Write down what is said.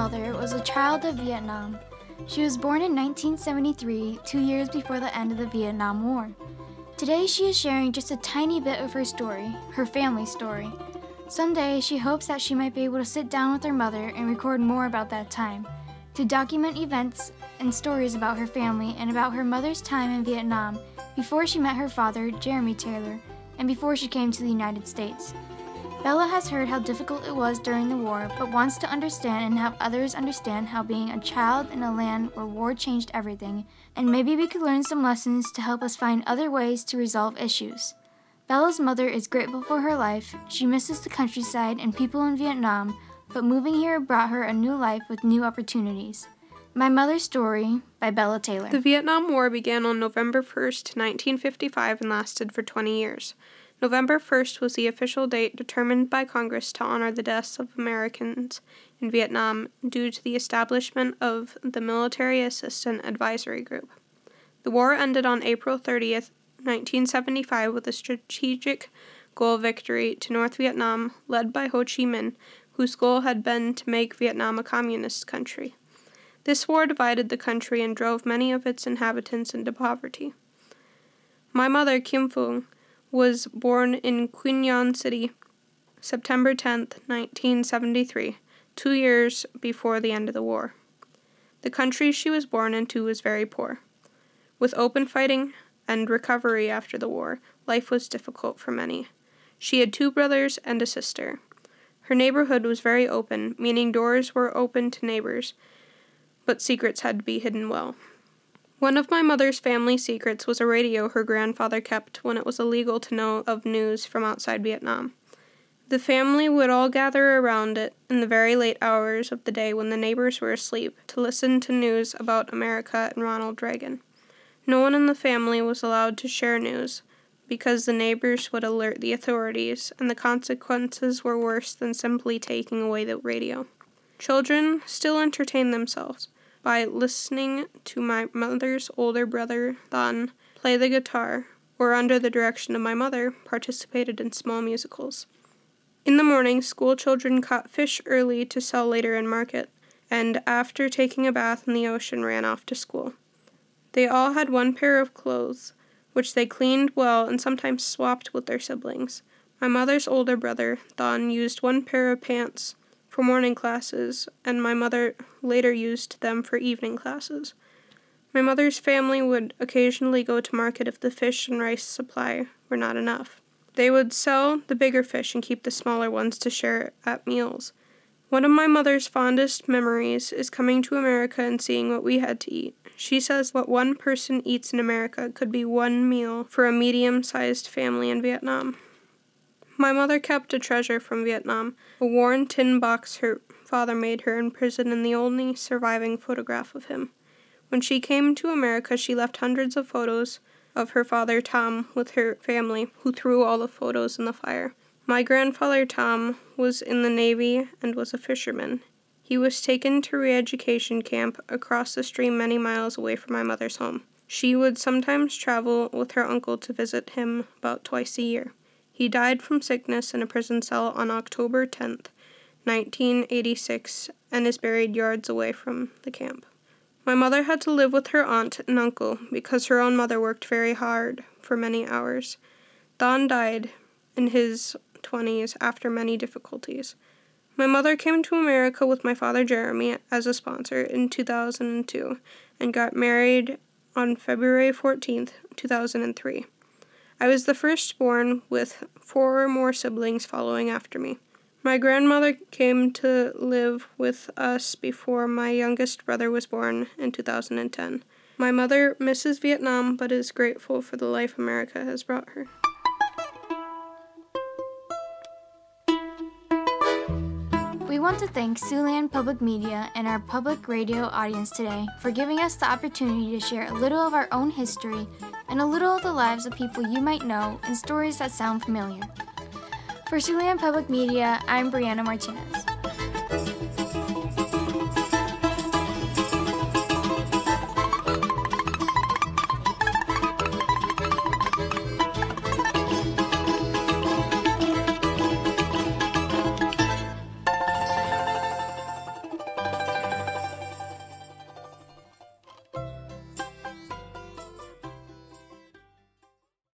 mother was a child of Vietnam. She was born in 1973, 2 years before the end of the Vietnam War. Today she is sharing just a tiny bit of her story, her family story. Someday she hopes that she might be able to sit down with her mother and record more about that time, to document events and stories about her family and about her mother's time in Vietnam before she met her father, Jeremy Taylor, and before she came to the United States. Bella has heard how difficult it was during the war, but wants to understand and have others understand how being a child in a land where war changed everything, and maybe we could learn some lessons to help us find other ways to resolve issues. Bella's mother is grateful for her life. She misses the countryside and people in Vietnam, but moving here brought her a new life with new opportunities. My Mother's Story by Bella Taylor. The Vietnam War began on November 1st, 1955 and lasted for 20 years. November 1st was the official date determined by Congress to honor the deaths of Americans in Vietnam due to the establishment of the Military Assistant Advisory Group. The war ended on April 30th, 1975 with a strategic goal victory to North Vietnam led by Ho Chi Minh, whose goal had been to make Vietnam a communist country. This war divided the country and drove many of its inhabitants into poverty. My mother, Kim Phuong, was born in Quy Nhon City, September 10, 1973, 2 years before the end of the war. The country she was born into was very poor. With open fighting and recovery after the war, life was difficult for many. She had 2 brothers and a sister. Her neighborhood was very open, meaning doors were open to neighbors, but secrets had to be hidden well. One of my mother's family secrets was a radio her grandfather kept when it was illegal to know of news from outside Vietnam. The family would all gather around it in the very late hours of the day when the neighbors were asleep to listen to news about America and Ronald Reagan. No one in the family was allowed to share news because the neighbors would alert the authorities, and the consequences were worse than simply taking away the radio. Children still entertained themselves by listening to my mother's older brother, Than, play the guitar, or under the direction of my mother, participated in small musicals. In the morning, school children caught fish early to sell later in market, and after taking a bath in the ocean ran off to school. They all had 1 pair of clothes, which they cleaned well and sometimes swapped with their siblings. My mother's older brother, Than, used 1 pair of pants for morning classes, and my mother later used them for evening classes. My mother's family would occasionally go to market if the fish and rice supply were not enough. They would sell the bigger fish and keep the smaller ones to share at meals. One of my mother's fondest memories is coming to America and seeing what we had to eat. She says what one person eats in America could be 1 meal for a medium-sized family in Vietnam. My mother kept a treasure from Vietnam, a worn tin box her father made her in prison and the only surviving photograph of him. When she came to America, she left hundreds of photos of her father, Tom, with her family, who threw all the photos in the fire. My grandfather, Tom, was in the Navy and was a fisherman. He was taken to re-education camp across the stream many miles away from my mother's home. She would sometimes travel with her uncle to visit him about twice a year. He died from sickness in a prison cell on October 10th, 1986, and is buried yards away from the camp. My mother had to live with her aunt and uncle because her own mother worked very hard for many hours. Than died in his 20s after many difficulties. My mother came to America with my father Jeremy as a sponsor in 2002 and got married on February 14th, 2003. I was the firstborn with 4 more siblings following after me. My grandmother came to live with us before my youngest brother was born in 2010. My mother misses Vietnam but is grateful for the life America has brought her. We want to thank Siouxland Public Media and our public radio audience today for giving us the opportunity to share a little of our own history and a little of the lives of people you might know and stories that sound familiar. For Siouxland Public Media, I'm Brianna Martinez.